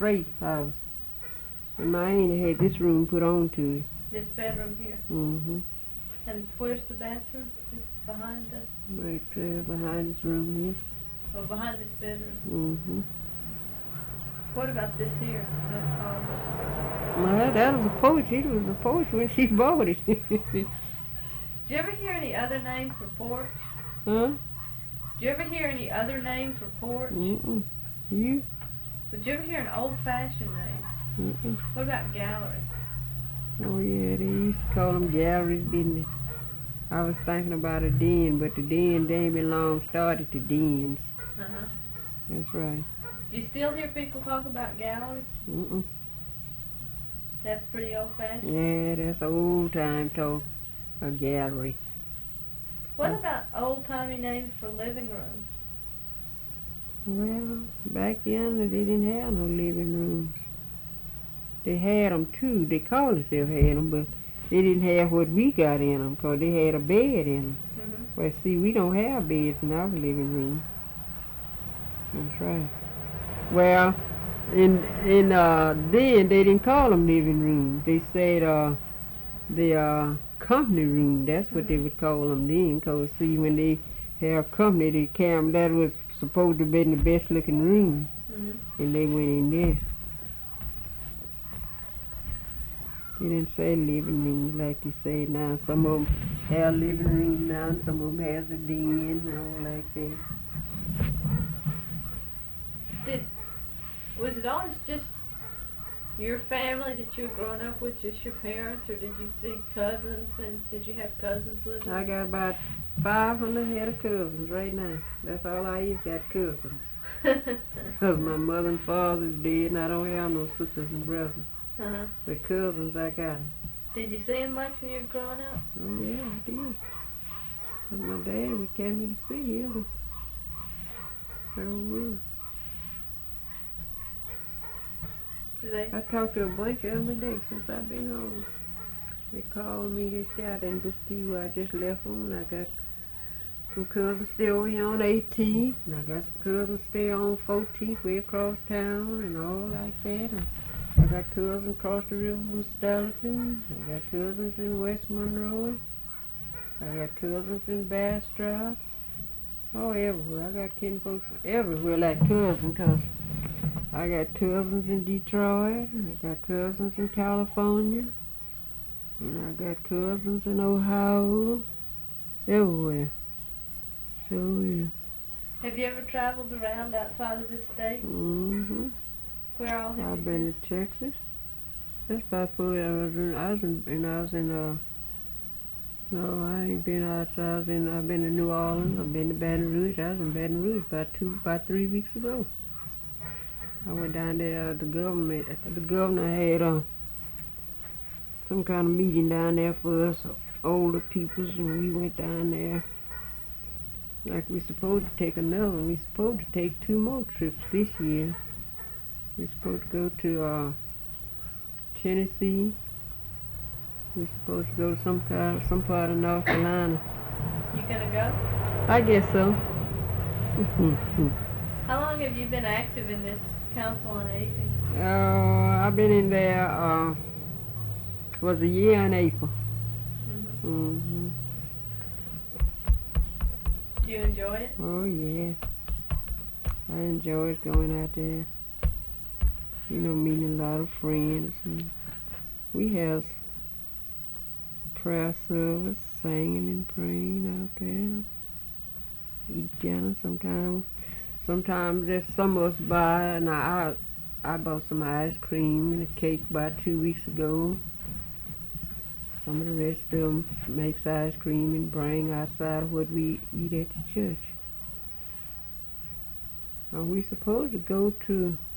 straight house. And my auntie had this room put on to it. This bedroom here. Mm-hmm. And where's the bathroom? It's behind the... Right there behind this room Well, behind this bedroom. here. Mm-hmm. What about this here? That's called... Well, that was a porch. It was a porch when she bought it. Did you ever hear any other name for porch? Huh? Did you ever hear any other name for porch? Mm-mm. You? Did you ever hear an old-fashioned name? Mm-mm. What about gallery? Oh, yeah, they used to call them galleries, didn't they? I was thinking about a den, but the den, they ain't been long started the dens. Uh-huh. That's right. Do you still hear people talk about galleries? Mm-mm. That's pretty old-fashioned. Yeah, that's old time talk. A gallery. What about old-timey names for living rooms? Well, back then they didn't have no living rooms. They had them too. They called themselves had them, but they didn't have what we got in them, 'cause they had a bed in them. Mm-hmm. But see, we don't have beds in our living room. That's right. Well, then they didn't call them living rooms. They said the company room. That's what they would call them then. 'Cause see, when they have company, they came. That was supposed to be the best looking room, Mm-hmm. and they went in there. They didn't say living room like they say now. Some of them have living room now, and some of them has a den and all like that. Was it always just your family that you were growing up with, just your parents, or did you see cousins, and did you have cousins living? I got about 500 head of cousins right now. That's all I is, got cousins. 'Cause my mother and father's dead, and I don't have no sisters and brothers. Uh-huh. But cousins, I got 'em. Did you see them much when you were growing up? Oh, yeah, I did. 'Cause my dad would carry me to see him. So would. Did they? I talked to a bunch of them a day since I've been home. They called me, they said I didn't book to you, I just left them, and I got some cousins still over here on 18th, and I got some cousins still on 14th, way across town, and all like that. And I got cousins across the river from Sterling. I got cousins in West Monroe. I got cousins in Bastrop. Oh, everywhere. I got kin folks everywhere like cousins, 'cause I got cousins in Detroit, I got cousins in California, and I got cousins in Ohio, everywhere. So, yeah. Have you ever traveled around outside of this state? Mm-hmm. Where all have you I've been to Texas. That's about 4 hours. No, I ain't been outside. I've been to New Orleans, I've been to Baton Rouge. I was in Baton Rouge about 3 weeks ago. I went down there, the governor had some kind of meeting down there for us older peoples, and we went down there. Like we supposed to take another one. We supposed to take 2 more trips this year. We're supposed to go to Tennessee. We're supposed to go to some part of North Carolina. You gonna go? I guess so. How long have you been active in this Council on Aging? I've been in there, was a year in April. Mm-hmm. Do you enjoy it? Oh, yeah. I enjoyed going out there. You know, meeting a lot of friends. And we have prayer service, singing and praying out there. Eat dinner sometimes. Sometimes there's some of us buy, and I bought some ice cream and a cake about 2 weeks ago. Some of the rest of them makes ice cream and bring outside what we eat at the church. Are we supposed to go to